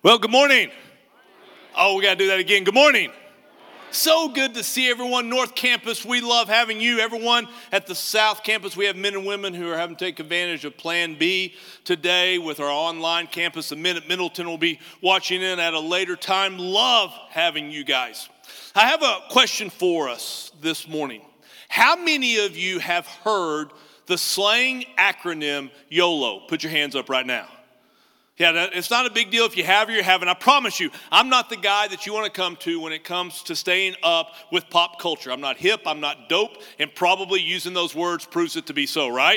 Well, good morning. Oh, we got to do that again. Good morning. So good to see everyone. North Campus, we love having you. Everyone at the South Campus, we have men and women who are having to take advantage of Plan B today with our online campus. The men at Middleton will be watching in at a later time. Love having you guys. I have a question for us this morning. How many of you have heard the slang acronym YOLO? Put your hands up right now. Yeah, it's not a big deal if you have or you haven't. I promise you, I'm not the guy that you want to come to when it comes to staying up with pop culture. I'm not hip, I'm not dope, and probably using those words proves it to be so, right?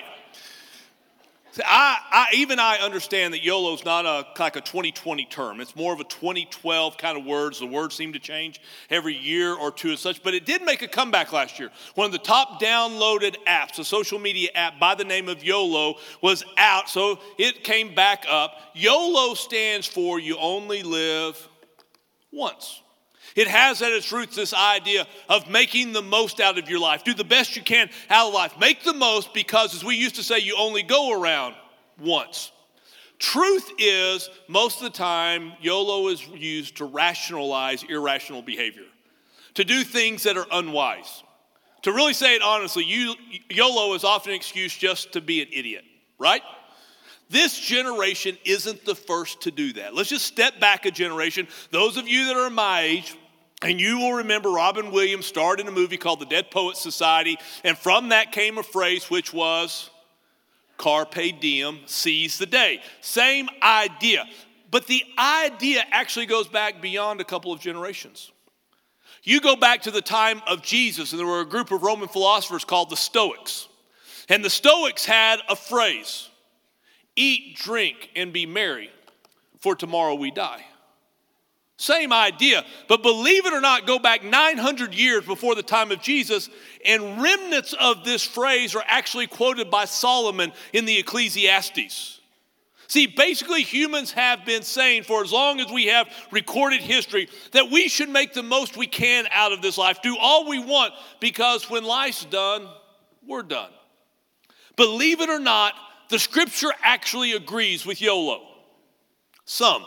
I understand that YOLO is not like a 2020 term. It's more of a 2012 kind of words. The words seem to change every year or two and such, but it did make a comeback last year. One of the top downloaded apps, a social media app by the name of YOLO, was out, so it came back up. YOLO stands for You Only Live Once. It has at its roots this idea of making the most out of your life. Do the best you can out of life. Make the most because, as we used to say, you only go around once. Truth is, most of the time, YOLO is used to rationalize irrational behavior, to do things that are unwise. To really say it honestly, YOLO is often an excuse just to be an idiot, right? This generation isn't the first to do that. Let's just step back a generation. Those of you that are my age, and you will remember Robin Williams starred in a movie called The Dead Poets Society, and from that came a phrase which was carpe diem, seize the day. Same idea, but the idea actually goes back beyond a couple of generations. You go back to the time of Jesus, and there were a group of Roman philosophers called the Stoics, and the Stoics had a phrase: eat, drink, and be merry, for tomorrow we die. Same idea, but believe it or not, go back 900 years before the time of Jesus, and remnants of this phrase are actually quoted by Solomon in the Ecclesiastes. See, basically humans have been saying for as long as we have recorded history that we should make the most we can out of this life, do all we want, because when life's done, we're done. Believe it or not, the scripture actually agrees with YOLO. Some.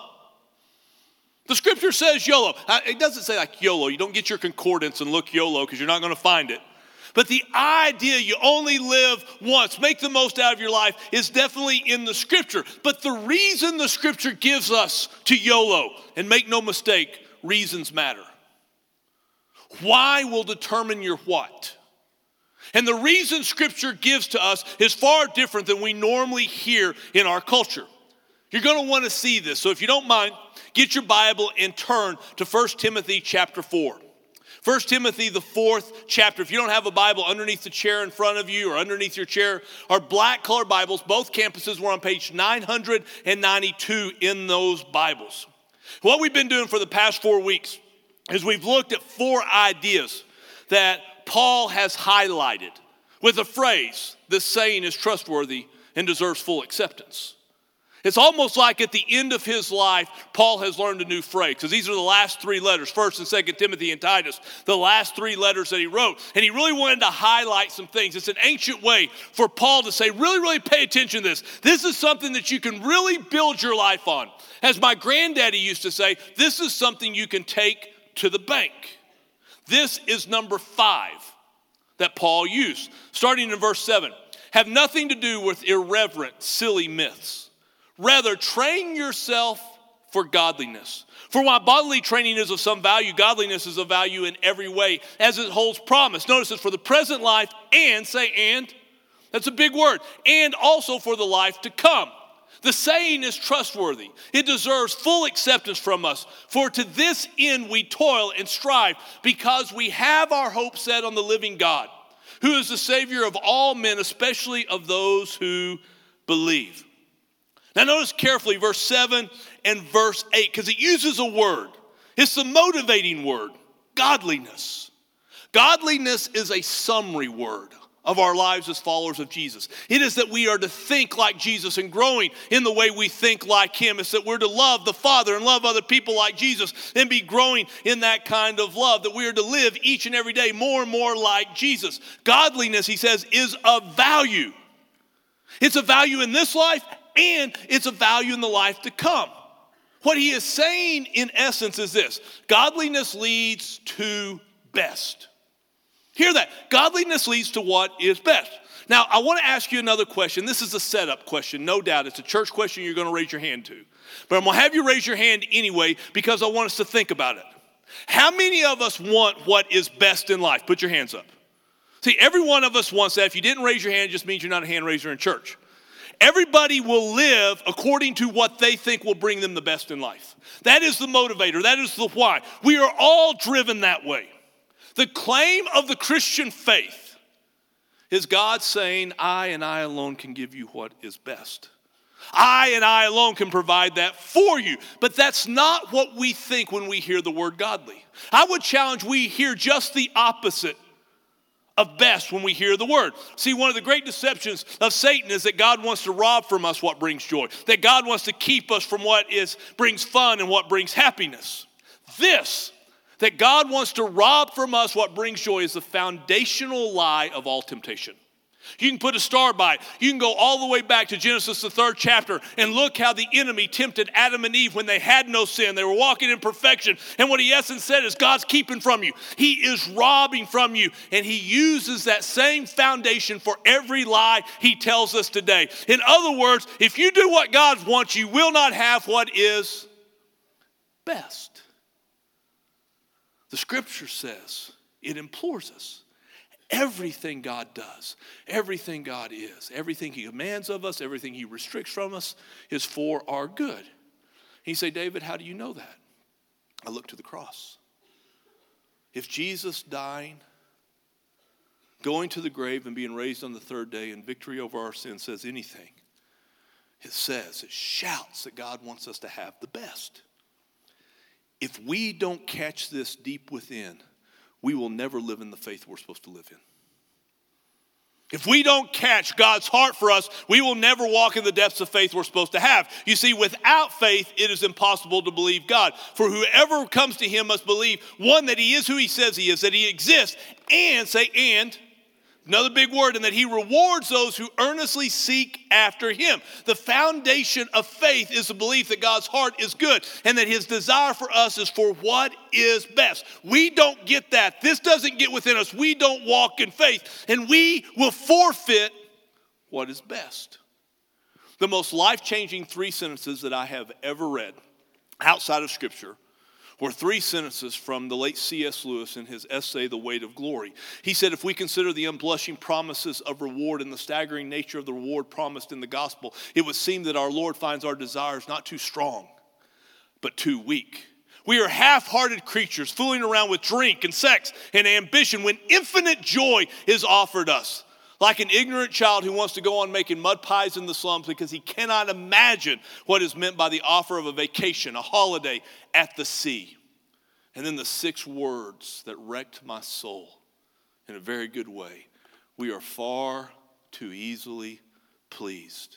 The scripture says YOLO. It doesn't say like YOLO. You don't get your concordance and look YOLO because you're not going to find it. But the idea you only live once, make the most out of your life, is definitely in the scripture. But the reason the scripture gives us to YOLO, and make no mistake, reasons matter. Why will determine your what. And the reason scripture gives to us is far different than we normally hear in our culture. You're going to want to see this. So if you don't mind, get your Bible and turn to 1 Timothy chapter 4. 1 Timothy, the 4th chapter. If you don't have a Bible, underneath the chair in front of you or underneath your chair are black colored Bibles. Both campuses were on page 992 in those Bibles. What we've been doing for the past 4 weeks is we've looked at 4 ideas that Paul has highlighted with a phrase: this saying is trustworthy and deserves full acceptance. It's almost like at the end of his life, Paul has learned a new phrase, because these are the last 3 letters, 1st and 2nd Timothy and Titus, the last 3 letters that he wrote. And he really wanted to highlight some things. It's an ancient way for Paul to say, really pay attention to this. This is something that you can really build your life on. As my granddaddy used to say, this is something you can take to the bank. This is number 5 that Paul used. Starting in verse 7. Have nothing to do with irreverent, silly myths. Rather, train yourself for godliness. For while bodily training is of some value, godliness is of value in every way, as it holds promise. Notice it's for the present life and, say and, that's a big word, and also for the life to come. The saying is trustworthy. It deserves full acceptance from us. For to this end we toil and strive, because we have our hope set on the living God, who is the Savior of all men, especially of those who believe. Now notice carefully verse 7 and verse 8, because it uses a word. It's the motivating word, godliness. Godliness is a summary word of our lives as followers of Jesus. It is that we are to think like Jesus and growing in the way we think like him. It's that we're to love the Father and love other people like Jesus and be growing in that kind of love. That we are to live each and every day more and more like Jesus. Godliness, he says, is of value. It's a value in this life and it's a value in the life to come. What he is saying in essence is this: godliness leads to best. Hear that. Godliness leads to what is best. Now, I want to ask you another question. This is a setup question, no doubt. It's a church question you're going to raise your hand to. But I'm going to have you raise your hand anyway because I want us to think about it. How many of us want what is best in life? Put your hands up. See, every one of us wants that. If you didn't raise your hand, it just means you're not a hand raiser in church. Everybody will live according to what they think will bring them the best in life. That is the motivator. That is the why. We are all driven that way. The claim of the Christian faith is God saying, I and I alone can give you what is best. I and I alone can provide that for you. But that's not what we think when we hear the word godly. I would challenge we hear just the opposite of best when we hear the word. See, one of the great deceptions of Satan is that God wants to rob from us what brings joy. That God wants to keep us from what brings fun and what brings happiness. That God wants to rob from us what brings joy is the foundational lie of all temptation. You can put a star by it. You can go all the way back to Genesis, the 3rd chapter, and look how the enemy tempted Adam and Eve when they had no sin. They were walking in perfection. And what he essence said is, God's keeping from you. He is robbing from you. And he uses that same foundation for every lie he tells us today. In other words, if you do what God wants, you will not have what is best. The scripture says, it implores us. Everything God does, everything God is, everything he commands of us, everything he restricts from us is for our good. You say, David, how do you know that? I look to the cross. If Jesus dying, going to the grave and being raised on the 3rd day in victory over our sin says anything, it shouts that God wants us to have the best. If we don't catch this deep within, we will never live in the faith we're supposed to live in. If we don't catch God's heart for us, we will never walk in the depths of faith we're supposed to have. You see, without faith, it is impossible to believe God. For whoever comes to him must believe, one, that he is who he says he is, that he exists, and, another big word, and that he rewards those who earnestly seek after him. The foundation of faith is the belief that God's heart is good and that his desire for us is for what is best. We don't get that. This doesn't get within us. We don't walk in faith, and we will forfeit what is best. The most life-changing 3 sentences that I have ever read outside of Scripture were 3 sentences from the late C.S. Lewis in his essay, The Weight of Glory. He said, if we consider the unblushing promises of reward and the staggering nature of the reward promised in the gospel, it would seem that our Lord finds our desires not too strong, but too weak. We are half-hearted creatures fooling around with drink and sex and ambition when infinite joy is offered us. Like an ignorant child who wants to go on making mud pies in the slums because he cannot imagine what is meant by the offer of a vacation, a holiday at the sea. And then the 6 words that wrecked my soul in a very good way. We are far too easily pleased.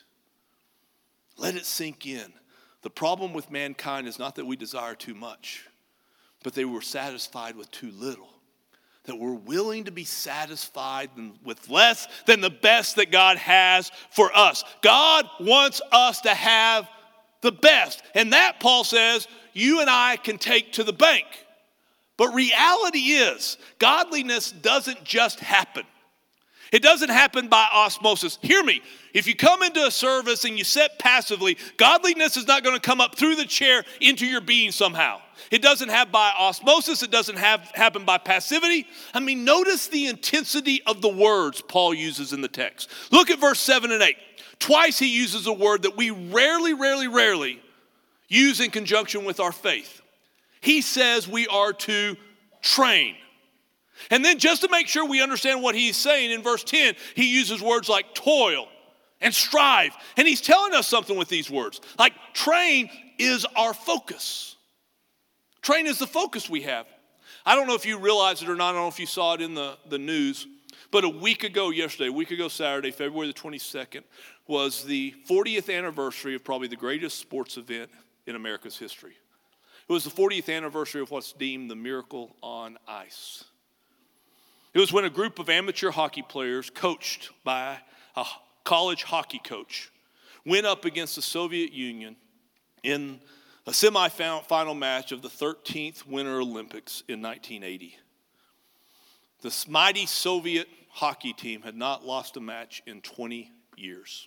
Let it sink in. The problem with mankind is not that we desire too much, but they were satisfied with too little. That we're willing to be satisfied with less than the best that God has for us. God wants us to have the best. And that, Paul says, you and I can take to the bank. But reality is, godliness doesn't just happen. It doesn't happen by osmosis. Hear me. If you come into a service and you sit passively, godliness is not going to come up through the chair into your being somehow. It doesn't happen by osmosis. It doesn't happen by passivity. I mean, notice the intensity of the words Paul uses in the text. Look at verse 7 and 8. Twice he uses a word that we rarely use in conjunction with our faith. He says we are to train. And then just to make sure we understand what he's saying, in verse 10, he uses words like toil and strive. And he's telling us something with these words. Like train is our focus. Train is the focus we have. I don't know if you realize it or not. I don't know if you saw it in the news. But a week ago Saturday, February the 22nd, was the 40th anniversary of probably the greatest sports event in America's history. It was the 40th anniversary of what's deemed the Miracle on Ice. It was when a group of amateur hockey players coached by a college hockey coach went up against the Soviet Union in A semifinal match of the 13th Winter Olympics in 1980. This mighty Soviet hockey team had not lost a match in 20 years.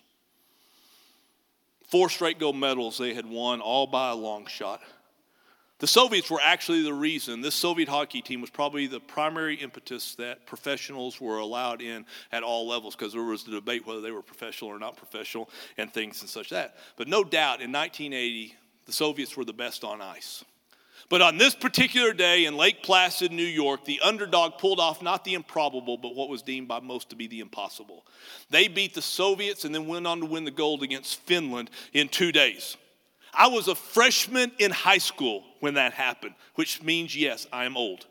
4 straight gold medals they had won, all by a long shot. The Soviets were actually the reason. This Soviet hockey team was probably the primary impetus that professionals were allowed in at all levels, because there was a debate whether they were professional or not professional and things and such that. But no doubt in 1980, the Soviets were the best on ice. But on this particular day in Lake Placid, New York, the underdog pulled off not the improbable, but what was deemed by most to be the impossible. They beat the Soviets and then went on to win the gold against Finland in 2 days. I was a freshman in high school when that happened, which means, yes, I am old.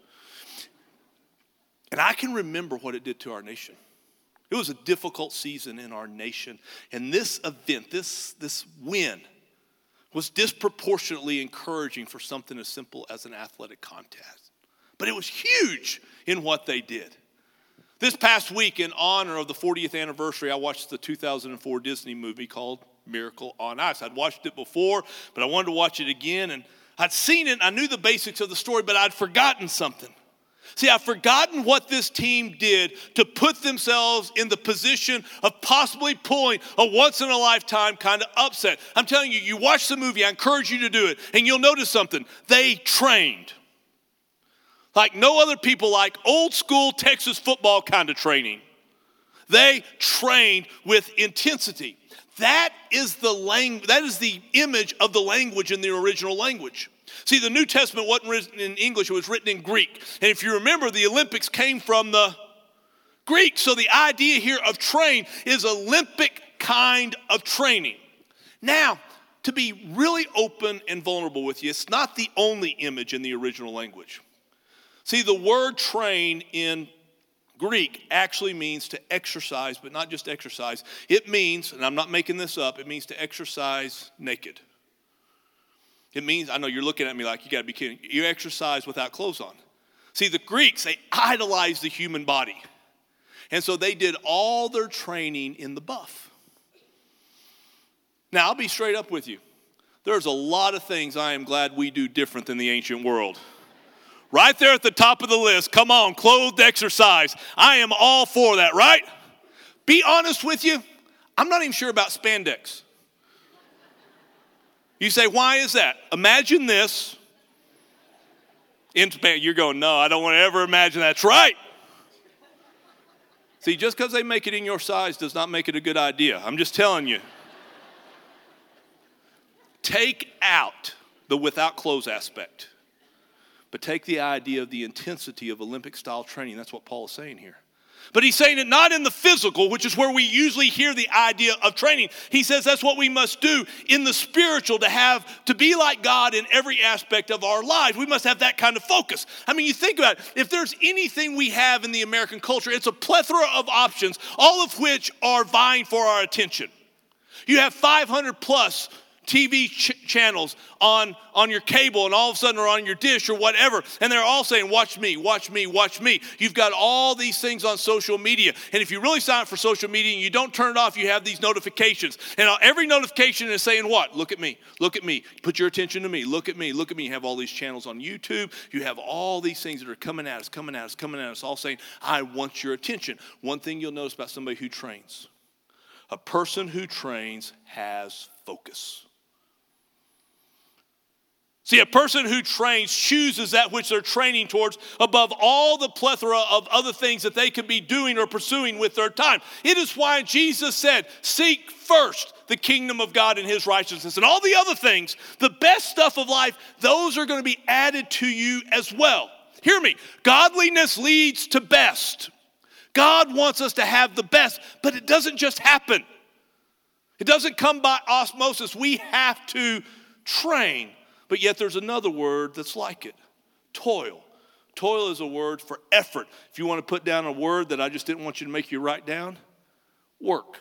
And I can remember what it did to our nation. It was a difficult season in our nation. And this event, this win, was disproportionately encouraging for something as simple as an athletic contest. But it was huge in what they did. This past week, in honor of the 40th anniversary, I watched the 2004 Disney movie called Miracle on Ice. I'd watched it before, but I wanted to watch it again. And I'd seen it, I knew the basics of the story, but I'd forgotten something. See, I've forgotten what this team did to put themselves in the position of possibly pulling a once-in-a-lifetime kind of upset. I'm telling you, you watch the movie, I encourage you to do it, and you'll notice something. They trained like no other people, like old-school Texas football kind of training. They trained with intensity. That is the image of the language in the original language. See, the New Testament wasn't written in English, it was written in Greek. And if you remember, the Olympics came from the Greek. So the idea here of train is Olympic kind of training. Now, to be really open and vulnerable with you, it's not the only image in the original language. See, the word train in Greek actually means to exercise, but not just exercise. It means, and I'm not making this up, it means to exercise naked. It means, I know you're looking at me like you got to be kidding. You exercise without clothes on. See, the Greeks, they idolized the human body. And so they did all their training in the buff. Now, I'll be straight up with you. There's a lot of things I am glad we do different than the ancient world. Right there at the top of the list, come on, clothed exercise. I am all for that, right? Be honest with you, I'm not even sure about spandex. You say, why is that? Imagine this. You're going, no, I don't want to ever imagine that. That's right. See, just because they make it in your size does not make it a good idea. I'm just telling you. Take out the without clothes aspect, but take the idea of the intensity of Olympic-style training. That's what Paul is saying here. But he's saying it not in the physical, which is where we usually hear the idea of training. He says that's what we must do in the spiritual to be like God in every aspect of our lives. We must have that kind of focus. I mean, you think about it. If there's anything we have in the American culture, it's a plethora of options, all of which are vying for our attention. You have 500 plus TV channels on your cable, and all of a sudden are on your dish or whatever, and they're all saying, watch me, watch me, watch me. You've got all these things on social media, and if you really sign up for social media and you don't turn it off, you have these notifications, and every notification is saying what? Look at me, put your attention to me, look at me. You have all these channels on YouTube, you have all these things that are coming at us, all saying, I want your attention. One thing you'll notice about somebody who trains, a person who trains has focus. See, a person who trains chooses that which they're training towards above all the plethora of other things that they could be doing or pursuing with their time. It is why Jesus said, seek first the kingdom of God and his righteousness. And all the other things, the best stuff of life, those are going to be added to you as well. Hear me. Godliness leads to best. God wants us to have the best, but it doesn't just happen. It doesn't come by osmosis. We have to train. But yet there's another word that's like it, toil. Toil is a word for effort. If you want to put down a word that I just didn't want you to make you write down, work.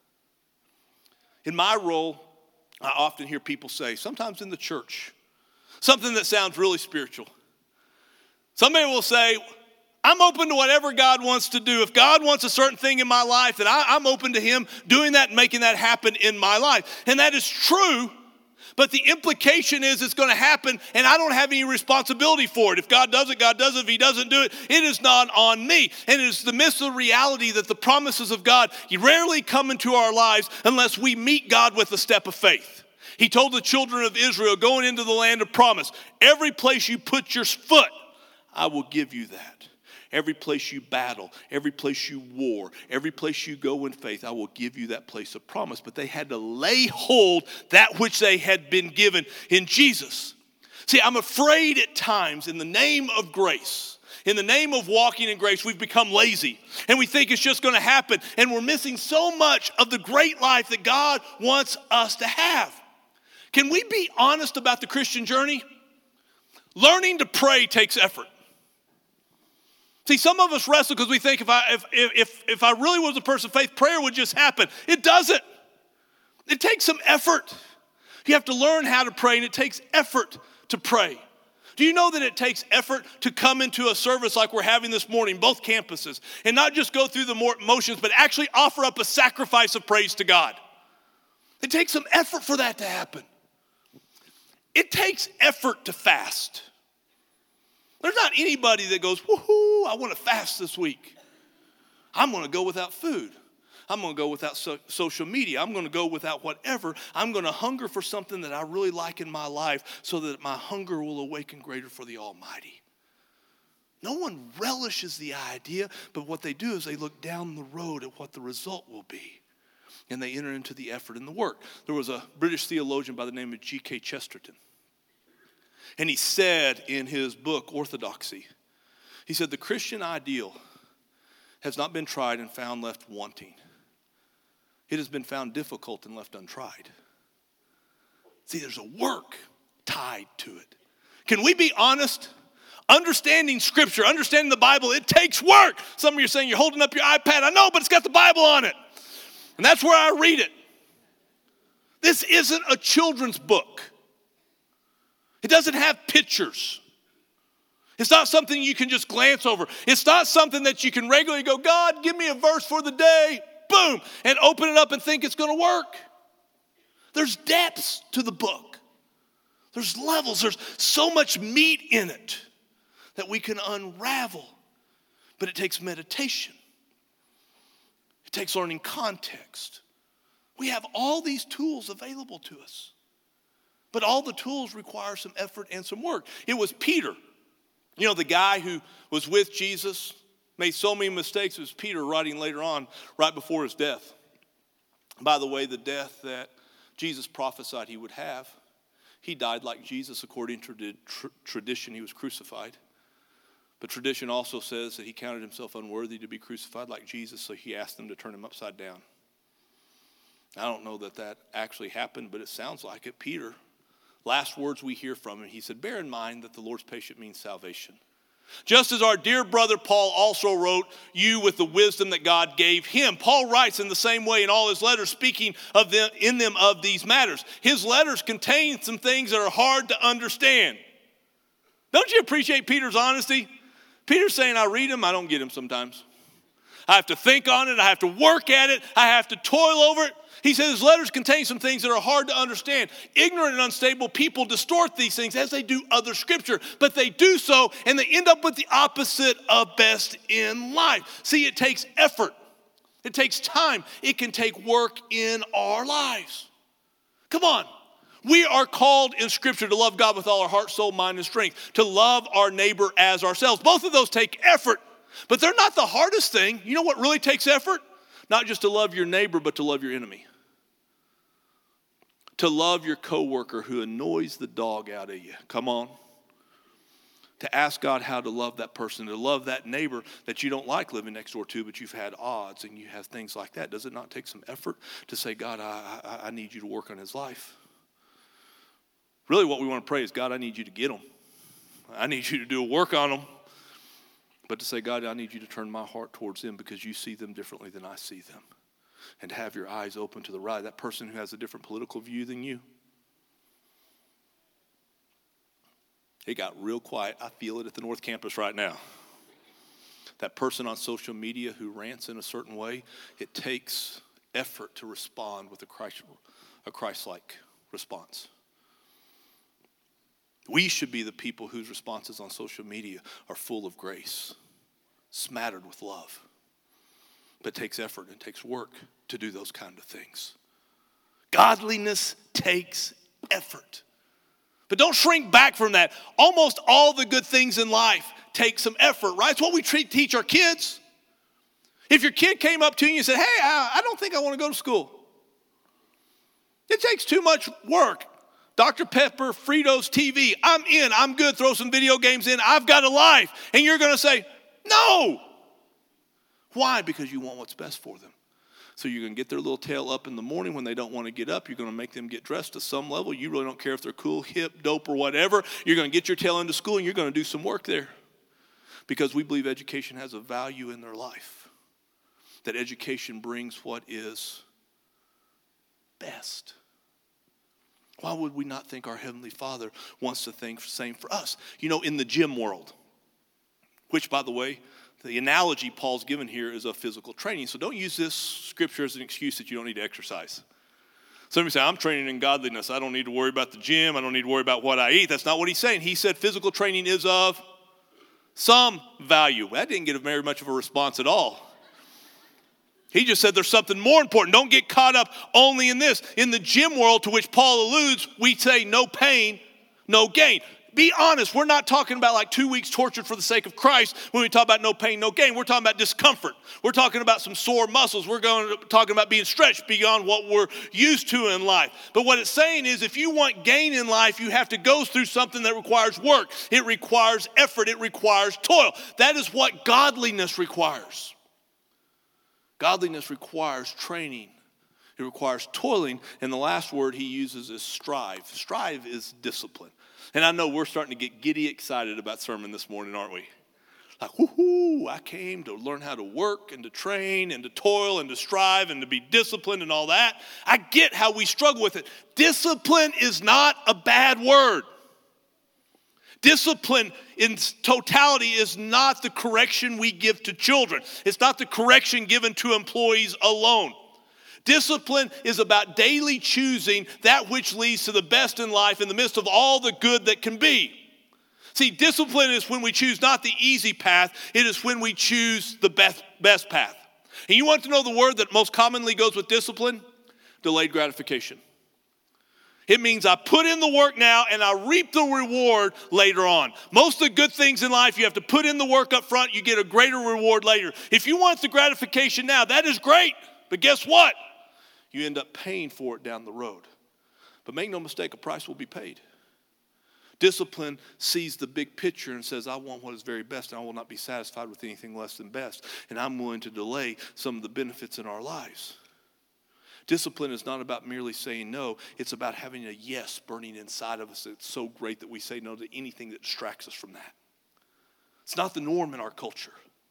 In my role, I often hear people say, sometimes in the church, something that sounds really spiritual. Somebody will say, I'm open to whatever God wants to do. If God wants a certain thing in my life, then I'm open to him doing that and making that happen in my life. And that is true. But the implication is it's going to happen, and I don't have any responsibility for it. If God does it, God does it. If he doesn't do it, it is not on me. And it is the midst of the reality that the promises of God rarely come into our lives unless we meet God with a step of faith. He told the children of Israel going into the land of promise, every place you put your foot, I will give you that. Every place you battle, every place you war, every place you go in faith, I will give you that place of promise. But they had to lay hold that which they had been given in Jesus. See, I'm afraid at times in the name of grace, in the name of walking in grace, we've become lazy. And we think it's just going to happen. And we're missing so much of the great life that God wants us to have. Can we be honest about the Christian journey? Learning to pray takes effort. See, some of us wrestle because we think if I really was a person of faith, prayer would just happen. It doesn't. It takes some effort. You have to learn how to pray, and it takes effort to pray. Do you know that it takes effort to come into a service like we're having this morning, both campuses, and not just go through the motions, but actually offer up a sacrifice of praise to God? It takes some effort for that to happen. It takes effort to fast. There's not anybody that goes, woohoo, I want to fast this week. I'm going to go without food. I'm going to go without social media. I'm going to go without whatever. I'm going to hunger for something that I really like in my life so that my hunger will awaken greater for the Almighty. No one relishes the idea, but what they do is they look down the road at what the result will be. And they enter into the effort and the work. There was a British theologian by the name of G.K. Chesterton. And he said in his book, Orthodoxy, he said, the Christian ideal has not been tried and found left wanting. It has been found difficult and left untried. See, there's a work tied to it. Can we be honest? Understanding Scripture, understanding the Bible, it takes work. Some of you are saying you're holding up your iPad. I know, but it's got the Bible on it. And that's where I read it. This isn't a children's book. It doesn't have pictures. It's not something you can just glance over. It's not something that you can regularly go, God, give me a verse for the day, boom, and open it up and think it's going to work. There's depths to the book. There's levels. There's so much meat in it that we can unravel. But it takes meditation. It takes learning context. We have all these tools available to us. But all the tools require some effort and some work. It was Peter, you know, the guy who was with Jesus, made so many mistakes. It was Peter writing later on, right before his death. By the way, the death that Jesus prophesied he would have, he died like Jesus according to tradition. He was crucified. But tradition also says that he counted himself unworthy to be crucified like Jesus, so he asked them to turn him upside down. I don't know that that actually happened, but it sounds like it. Peter, last words we hear from him, he said, bear in mind that the Lord's patience means salvation. Just as our dear brother Paul also wrote you with the wisdom that God gave him. Paul writes in the same way in all his letters, speaking of them in them of these matters. His letters contain some things that are hard to understand. Don't you appreciate Peter's honesty? Peter's saying, I read him, I don't get him sometimes. I have to think on it, I have to work at it, I have to toil over it. He says his letters contain some things that are hard to understand. Ignorant and unstable people distort these things as they do other scripture. But they do so and they end up with the opposite of best in life. See, it takes effort. It takes time. It can take work in our lives. Come on. We are called in scripture to love God with all our heart, soul, mind, and strength. To love our neighbor as ourselves. Both of those take effort. But they're not the hardest thing. You know what really takes effort? Not just to love your neighbor, but to love your enemy. To love your coworker who annoys the dog out of you. Come on. To ask God how to love that person, to love that neighbor that you don't like living next door to, but you've had odds and you have things like that. Does it not take some effort to say, God, I need you to work on his life? Really what we want to pray is, God, I need you to get him. I need you to do a work on him. But to say, God, I need you to turn my heart towards them because you see them differently than I see them. And to have your eyes open to the right. That person who has a different political view than you. It got real quiet. I feel it at the North Campus right now. That person on social media who rants in a certain way, it takes effort to respond with a Christ-like response. We should be the people whose responses on social media are full of grace, smattered with love. But it takes effort and it takes work to do those kind of things. Godliness takes effort. But don't shrink back from that. Almost all the good things in life take some effort, right? It's what we teach our kids. If your kid came up to you and said, hey, I don't think I want to go to school. It takes too much work. Dr. Pepper, Fritos, TV, I'm in, I'm good, throw some video games in, I've got a life. And you're going to say, no. Why? Because you want what's best for them. So you're going to get their little tail up in the morning when they don't want to get up. You're going to make them get dressed to some level. You really don't care if they're cool, hip, dope, or whatever. You're going to get your tail into school and you're going to do some work there. Because we believe education has a value in their life. That education brings what is best. Why would we not think our Heavenly Father wants to think the same for us? You know, in the gym world, which, by the way, the analogy Paul's given here is of physical training. So don't use this scripture as an excuse that you don't need to exercise. Some of you say, I'm training in godliness. I don't need to worry about the gym. I don't need to worry about what I eat. That's not what he's saying. He said physical training is of some value. That didn't get very much of a response at all. He just said there's something more important. Don't get caught up only in this. In the gym world to which Paul alludes, we say no pain, no gain. Be honest, we're not talking about like 2 weeks tortured for the sake of Christ when we talk about no pain, no gain. We're talking about discomfort. We're talking about some sore muscles. We're talking about being stretched beyond what we're used to in life. But what it's saying is if you want gain in life, you have to go through something that requires work. It requires effort. It requires toil. That is what godliness requires. Godliness requires training. It requires toiling. And the last word he uses is strive. Strive is discipline. And I know we're starting to get giddy excited about sermon this morning, aren't we? Like, woohoo, I came to learn how to work and to train and to toil and to strive and to be disciplined and all that. I get how we struggle with it. Discipline is not a bad word. Discipline in totality is not the correction we give to children. It's not the correction given to employees alone. Discipline is about daily choosing that which leads to the best in life in the midst of all the good that can be. See, discipline is when we choose not the easy path. It is when we choose the best path. And you want to know the word that most commonly goes with discipline? Delayed gratification. It means I put in the work now and I reap the reward later on. Most of the good things in life, you have to put in the work up front, you get a greater reward later. If you want the gratification now, that is great. But guess what? You end up paying for it down the road. But make no mistake, a price will be paid. Discipline sees the big picture and says, I want what is very best and I will not be satisfied with anything less than best. And I'm willing to delay some of the benefits in our lives. Discipline is not about merely saying no. It's about having a yes burning inside of us. It's so great that we say no to anything that distracts us from that. It's not the norm in our culture.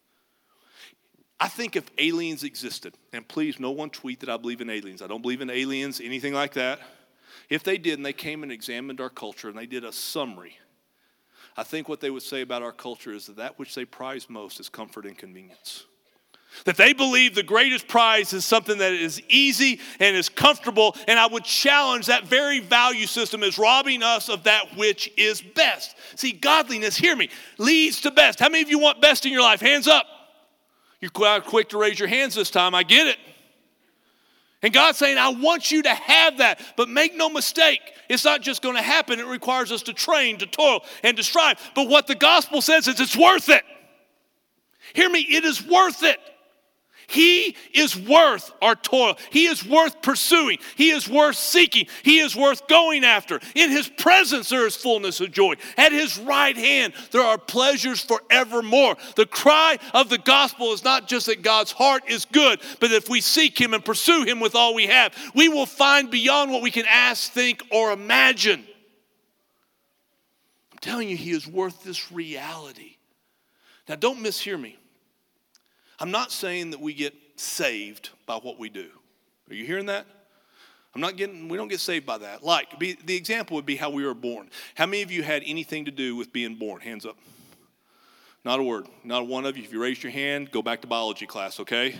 I think if aliens existed, and please no one tweet that I believe in aliens. I don't believe in aliens, anything like that. If they did and they came and examined our culture and they did a summary, I think what they would say about our culture is that which they prize most is comfort and convenience. That they believe the greatest prize is something that is easy and is comfortable. And I would challenge that very value system is robbing us of that which is best. See, godliness, hear me, leads to best. How many of you want best in your life? Hands up. You're quick to raise your hands this time. I get it. And God's saying, I want you to have that. But make no mistake, it's not just going to happen. It requires us to train, to toil, and to strive. But what the gospel says is it's worth it. Hear me, it is worth it. He is worth our toil. He is worth pursuing. He is worth seeking. He is worth going after. In his presence there is fullness of joy. At his right hand there are pleasures forevermore. The cry of the gospel is not just that God's heart is good, but that if we seek him and pursue him with all we have, we will find beyond what we can ask, think, or imagine. I'm telling you, he is worth this reality. Now don't mishear me. I'm not saying that we get saved by what we do. Are you hearing that? We don't get saved by that. The example would be how we were born. How many of you had anything to do with being born? Hands up. Not a word. Not one of you. If you raised your hand, go back to biology class, okay?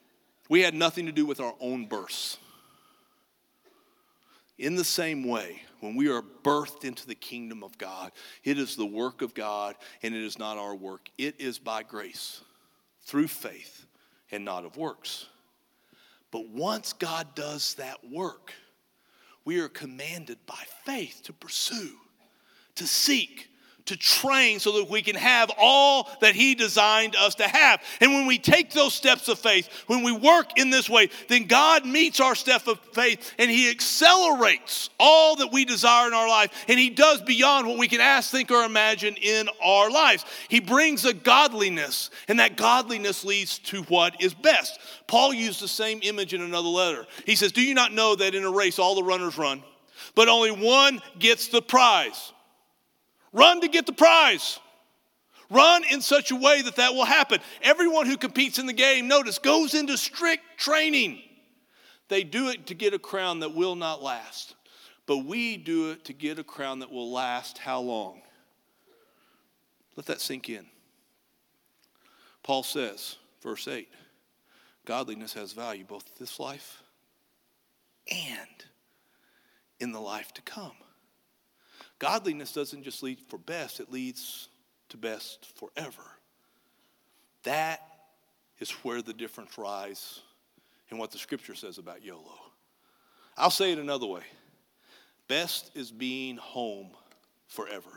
We had nothing to do with our own births. In the same way, when we are birthed into the kingdom of God, it is the work of God, and it is not our work. It is by grace, through faith, and not of works. But once God does that work, we are commanded by faith to pursue, to seek, to train so that we can have all that he designed us to have. And when we take those steps of faith, when we work in this way, then God meets our step of faith and he accelerates all that we desire in our life. And he does beyond what we can ask, think, or imagine in our lives. He brings a godliness, and that godliness leads to what is best. Paul used the same image in another letter. He says, do you not know that in a race all the runners run, but only one gets the prize? Run to get the prize. Run in such a way that that will happen. Everyone who competes in the game, notice, goes into strict training. They do it to get a crown that will not last. But we do it to get a crown that will last how long? Let that sink in. Paul says, verse 8, godliness has value both in this life and in the life to come. Godliness doesn't just lead for best, it leads to best forever. That is where the difference lies in what the scripture says about YOLO. I'll say it another way. Best is being home forever.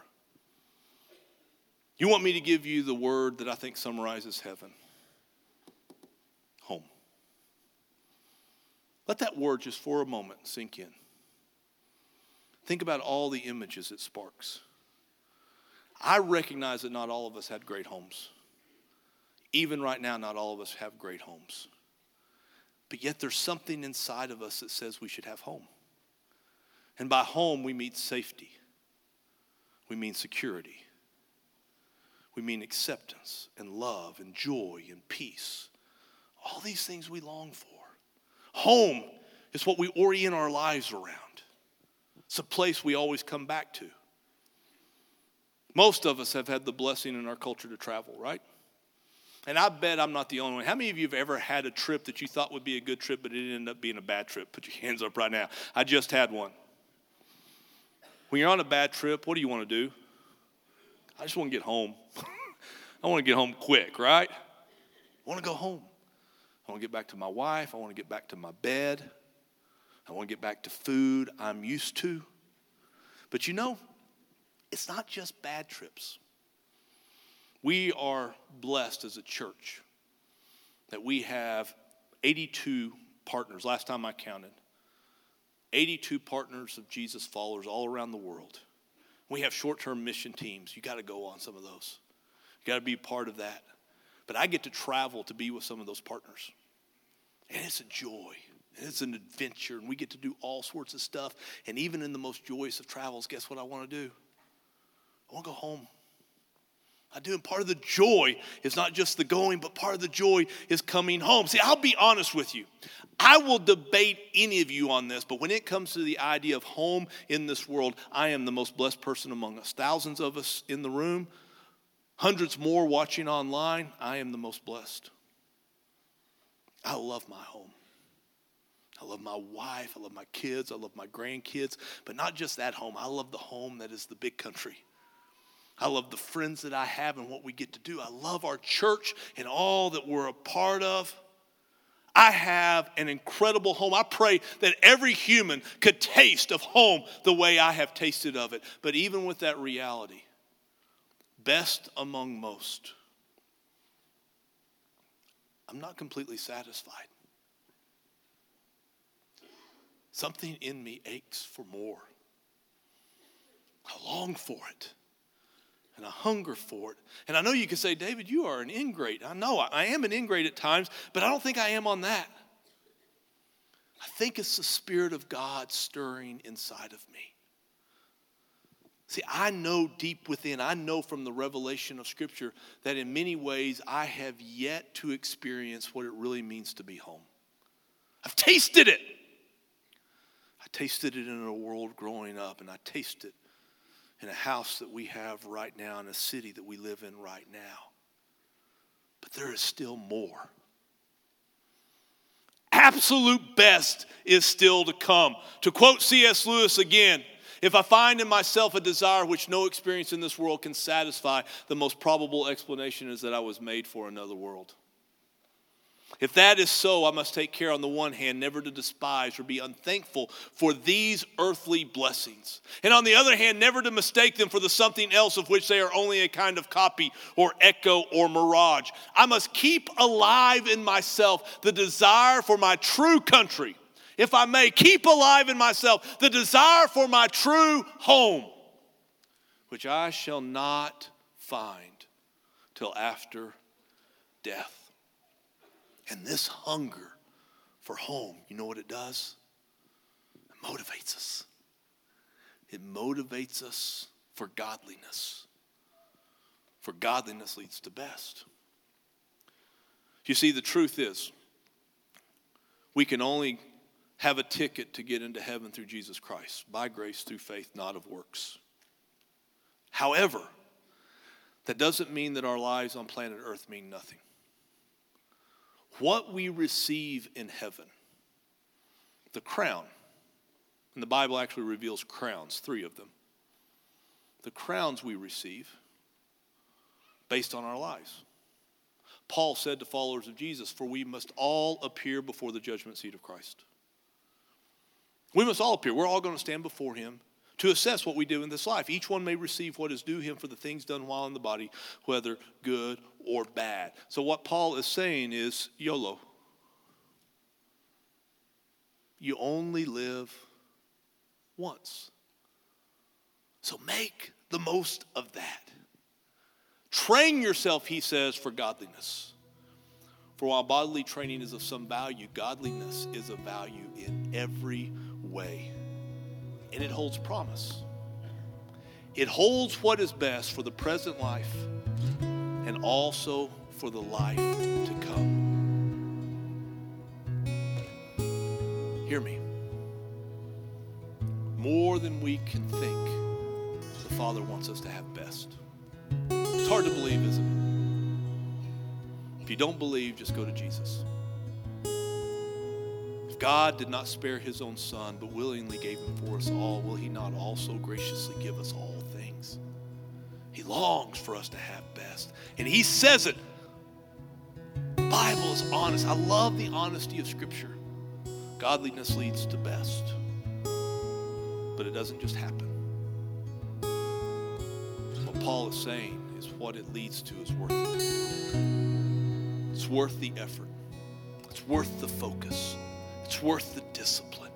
You want me to give you the word that I think summarizes heaven? Home. Let that word just for a moment sink in. Think about all the images it sparks. I recognize that not all of us had great homes. Even right now, not all of us have great homes. But yet there's something inside of us that says we should have home. And by home, we mean safety. We mean security. We mean acceptance and love and joy and peace. All these things we long for. Home is what we orient our lives around. It's a place we always come back to. Most of us have had the blessing in our culture to travel, right? And I bet I'm not the only one. How many of you have ever had a trip that you thought would be a good trip, but it ended up being a bad trip? Put your hands up right now. I just had one. When you're on a bad trip, what do you want to do? I just want to get home. I want to get home quick, right? I want to go home. I want to get back to my wife. I want to get back to my bed. I want to get back to food I'm used to. But you know, it's not just bad trips. We are blessed as a church that we have 82 partners. Last time I counted, 82 partners of Jesus followers all around the world. We have short-term mission teams. You got to go on some of those. You got to be part of that. But I get to travel to be with some of those partners. And it's a joy. And it's an adventure. And we get to do all sorts of stuff. And even in the most joyous of travels, guess what I want to do? I want to go home. I do. And part of the joy is not just the going, but part of the joy is coming home. See, I'll be honest with you. I will debate any of you on this, but when it comes to the idea of home in this world, I am the most blessed person among us. Thousands of us in the room, hundreds more watching online. I am the most blessed. I love my home. I love my wife. I love my kids. I love my grandkids. But not just that home. I love the home that is the big country. I love the friends that I have and what we get to do. I love our church and all that we're a part of. I have an incredible home. I pray that every human could taste of home the way I have tasted of it. But even with that reality, best among most, I'm not completely satisfied. Something in me aches for more. I long for it. And I hunger for it. And I know you can say, David, you are an ingrate. I know I am an ingrate at times, but I don't think I am on that. I think it's the Spirit of God stirring inside of me. See, I know deep within, I know from the revelation of Scripture that in many ways I have yet to experience what it really means to be home. I've tasted it. I tasted it in a world growing up, and I taste it in a house that we have right now, in a city that we live in right now. But there is still more. Absolute best is still to come. To quote C.S. Lewis again, If I find in myself a desire which no experience in this world can satisfy, the most probable explanation is that I was made for another world. If that is so, I must take care on the one hand never to despise or be unthankful for these earthly blessings. And on the other hand, never to mistake them for the something else of which they are only a kind of copy or echo or mirage. I must keep alive in myself the desire for my true country. If I may, keep alive in myself the desire for my true home, which I shall not find till after death. And this hunger for home, you know what it does? It motivates us. It motivates us for godliness. For godliness leads to best. You see, the truth is, we can only have a ticket to get into heaven through Jesus Christ, by grace through faith, not of works. However, that doesn't mean that our lives on planet Earth mean nothing. What we receive in heaven, the crown, and the Bible actually reveals crowns, 3 of them. The crowns we receive based on our lives. Paul said to followers of Jesus, for we must all appear before the judgment seat of Christ. We must all appear. We're all going to stand before him to assess what we do in this life. Each one may receive what is due him for the things done while in the body, whether good or bad. So what Paul is saying is YOLO. You only live once. So make the most of that. Train yourself, he says, for godliness. For while bodily training is of some value, godliness is of value in every way. And it holds promise. It holds what is best for the present life and also for the life to come. Hear me. More than we can think, the Father wants us to have best. It's hard to believe, isn't it? If you don't believe, just go to Jesus. God did not spare his own son, but willingly gave him for us all, will he not also graciously give us all things? He longs for us to have best. And he says it. The Bible is honest. I love the honesty of Scripture. Godliness leads to best. But it doesn't just happen. What Paul is saying is what it leads to is worth it. It's worth the effort. It's worth the focus. It's worth the discipline.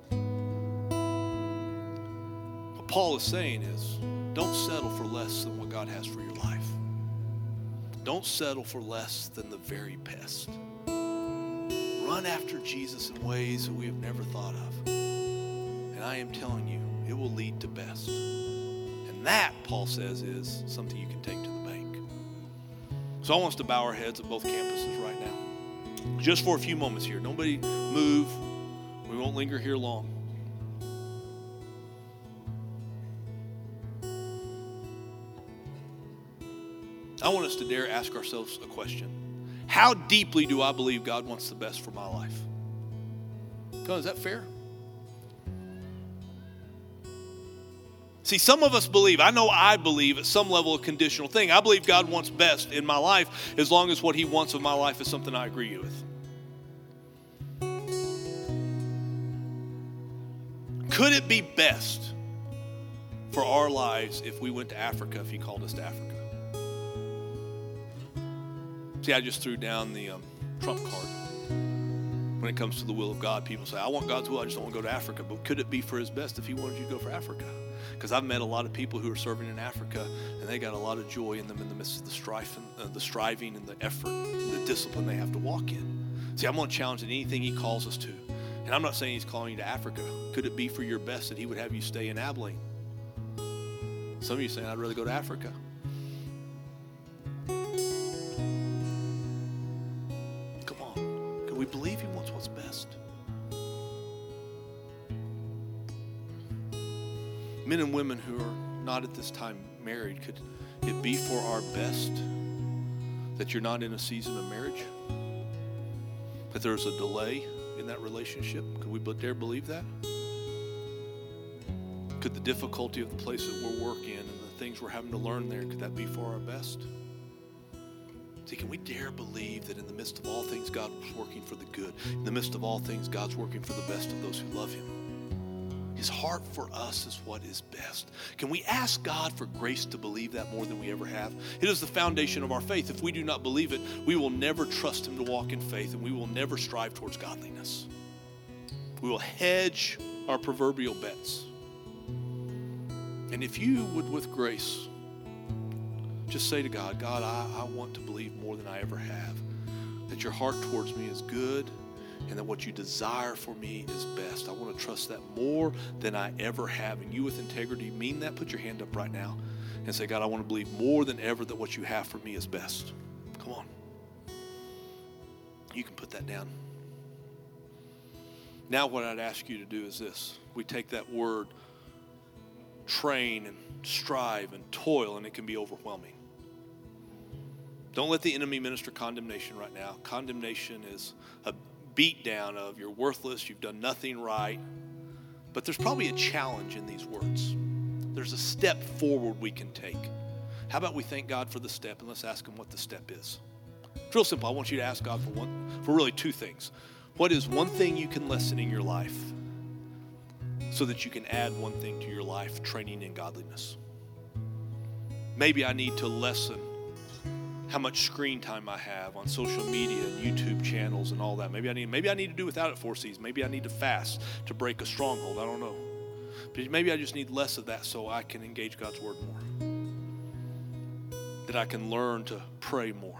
What Paul is saying is, don't settle for less than what God has for your life. Don't settle for less than the very best. Run after Jesus in ways that we have never thought of. And I am telling you, it will lead to best. And that, Paul says, is something you can take to the bank. So I want us to bow our heads at both campuses right now. Just for a few moments here. Nobody move. We won't linger here long. I want us to dare ask ourselves a question. How deeply do I believe God wants the best for my life? God, is that fair? See, some of us believe, I believe at some level a conditional thing. I believe God wants best in my life as long as what he wants of my life is something I agree with. Could it be best for our lives if we went to Africa, if he called us to Africa? See, I just threw down the trump card. When it comes to the will of God, people say, I want God's will, I just don't want to go to Africa. But could it be for his best if he wanted you to go for Africa? Because I've met a lot of people who are serving in Africa, and they got a lot of joy in them in the midst of the strife and the striving and the effort and the discipline they have to walk in. See, I'm going to challenge that anything he calls us to. And I'm not saying he's calling you to Africa. Could it be for your best that he would have you stay in Abilene? Some of you are saying, I'd rather go to Africa. Come on. Could we believe he wants what's best? Men and women who are not at this time married, could it be for our best that you're not in a season of marriage? That there's a delay in that relationship? Could we dare believe that? Could the difficulty of the place that we're working and the things we're having to learn there, could that be for our best? See, can we dare believe that in the midst of all things, God is working for the good? In the midst of all things, God's working for the best of those who love him. His heart for us is what is best. Can we ask God for grace to believe that more than we ever have? It is the foundation of our faith. If we do not believe it, we will never trust him to walk in faith, and we will never strive towards godliness. We will hedge our proverbial bets. And if you would, with grace, just say to God, God, I want to believe more than I ever have, that your heart towards me is good, and that what you desire for me is best. I want to trust that more than I ever have. And you with integrity mean that? Put your hand up right now and say, God, I want to believe more than ever that what you have for me is best. Come on. You can put that down. Now what I'd ask you to do is this. We take that word train and strive and toil, and it can be overwhelming. Don't let the enemy minister condemnation right now. Condemnation is a beat down of you're worthless, you've done nothing right. But there's probably a challenge in these words. There's a step forward we can take. How about we thank God for the step, and let's ask him what the step is. It's real simple. I want you to ask God for really two things. What is one thing you can lessen in your life so that you can add one thing to your life, training in godliness? Maybe I need to lessen how much screen time I have on social media and YouTube channels and all that. Maybe I need to do without it 4 seasons. Maybe I need to fast to break a stronghold. I don't know. But maybe I just need less of that so I can engage God's word more. That I can learn to pray more.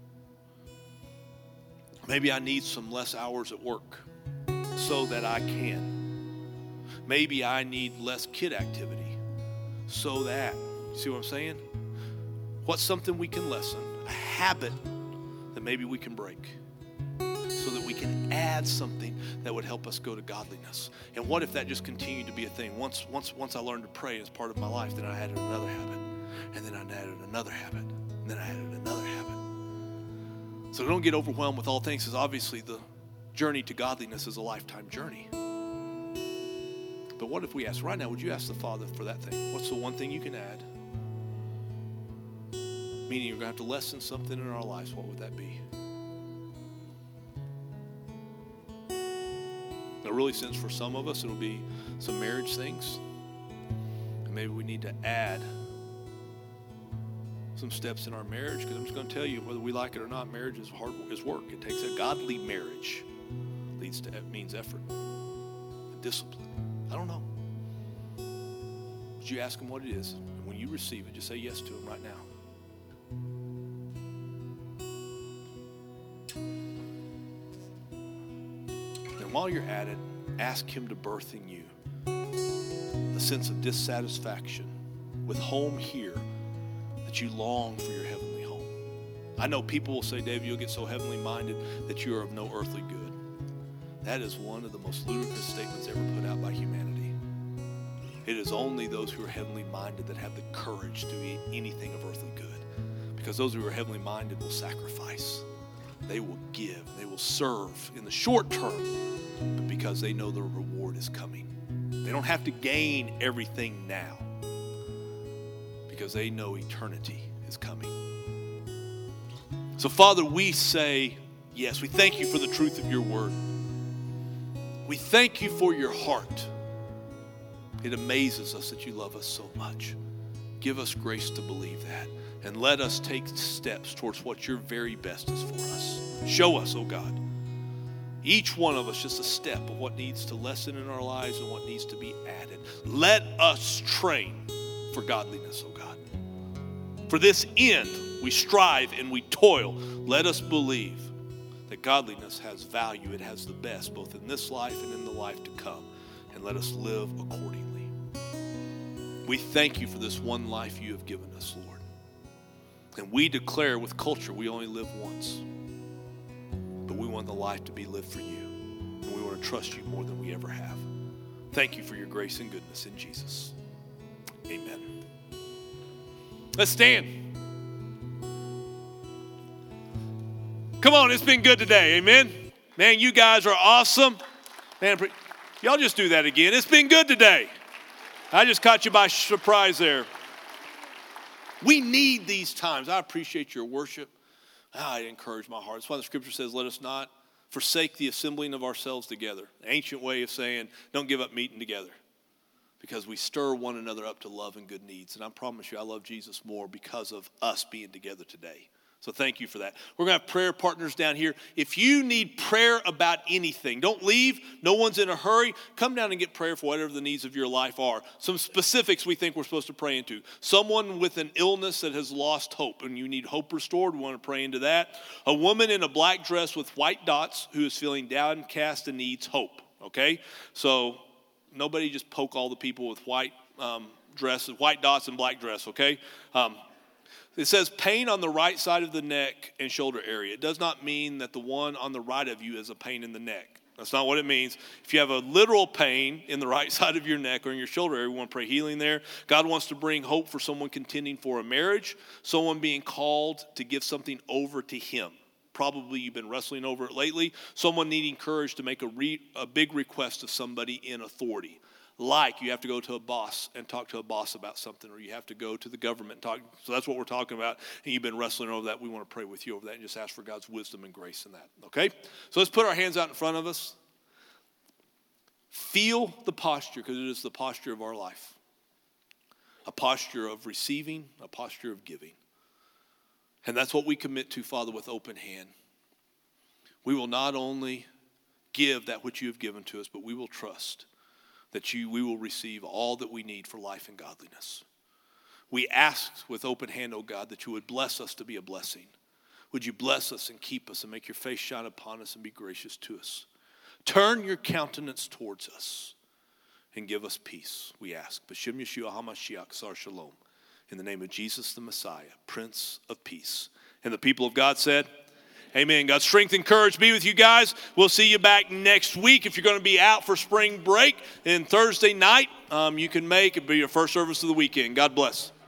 Maybe I need some less hours at work so that I can. Maybe I need less kid activity so that, you see what I'm saying? What's something we can lessen? A habit that maybe we can break so that we can add something that would help us go to godliness. And what if that just continued to be a thing? Once I learned to pray as part of my life, then I added another habit, and then I added another habit, and then I added another habit. So don't get overwhelmed with all things, because obviously the journey to godliness is a lifetime journey. But what if we ask right now, would you ask the Father for that thing? What's the one thing you can add? Meaning you're going to have to lessen something in our lives. What would that be? I really sense for some of us it'll be some marriage things. And maybe we need to add some steps in our marriage, because I'm just going to tell you, whether we like it or not, marriage is work. It takes a godly marriage. Means effort and discipline. I don't know. Would you ask him what it is? And when you receive it, just say yes to him right now. And while you're at it, ask him to birth in you a sense of dissatisfaction with home here, that you long for your heavenly home. I know people will say, David, you'll get so heavenly minded that you are of no earthly good. That is one of the most ludicrous statements ever put out by humanity. It is only those who are heavenly minded that have the courage to eat anything of earthly good. Because those who are heavenly minded will sacrifice. They will give. They will serve in the short term, but because they know the reward is coming. They don't have to gain everything now, because they know eternity is coming. So, Father, we say yes. We thank you for the truth of your word. We thank you for your heart. It amazes us that you love us so much. Give us grace to believe that, and let us take steps towards what your very best is for us. Show us, oh God, each one of us just a step of what needs to lessen in our lives and what needs to be added. Let us train for godliness, oh God. For this end, we strive and we toil. Let us believe that godliness has value. It has the best, both in this life and in the life to come. And let us live accordingly. We thank you for this one life you have given us, Lord. And we declare with culture we only live once. But we want the life to be lived for you. And we want to trust you more than we ever have. Thank you for your grace and goodness in Jesus. Amen. Let's stand. Come on, it's been good today. Amen. Man, you guys are awesome. Man, y'all just do that again. It's been good today. I just caught you by surprise there. We need these times. I appreciate your worship. It encouraged my heart. That's why the scripture says, let us not forsake the assembling of ourselves together. An ancient way of saying, don't give up meeting together. Because we stir one another up to love and good needs. And I promise you, I love Jesus more because of us being together today. So thank you for that. We're going to have prayer partners down here. If you need prayer about anything, don't leave. No one's in a hurry. Come down and get prayer for whatever the needs of your life are. Some specifics we think we're supposed to pray into. Someone with an illness that has lost hope and you need hope restored, we want to pray into that. A woman in a black dress with white dots who is feeling downcast and needs hope. Okay? So nobody just poke all the people with white dresses, white dots and black dress, okay? It says pain on the right side of the neck and shoulder area. It does not mean that the one on the right of you is a pain in the neck. That's not what it means. If you have a literal pain in the right side of your neck or in your shoulder area, we want to pray healing there. God wants to bring hope for someone contending for a marriage, someone being called to give something over to him. Probably you've been wrestling over it lately. Someone needing courage to make a big request of somebody in authority. Like you have to go to a boss and talk to a boss about something, or you have to go to the government and talk. So that's what we're talking about. And you've been wrestling over that. We want to pray with you over that and just ask for God's wisdom and grace in that. Okay? So let's put our hands out in front of us. Feel the posture, because it is the posture of our life. A posture of receiving, a posture of giving. And that's what we commit to, Father, with open hand. We will not only give that which you have given to us, but we will trust that we will receive all that we need for life and godliness. We ask with open hand, oh God, that you would bless us to be a blessing. Would you bless us and keep us and make your face shine upon us and be gracious to us? Turn your countenance towards us and give us peace, we ask. B'Shem Yeshua HaMashiach Sar Shalom. In the name of Jesus the Messiah, Prince of Peace. And the people of God said, amen. God's strength and courage be with you guys. We'll see you back next week. If you're going to be out for spring break, and Thursday night, you can make it be your first service of the weekend. God bless.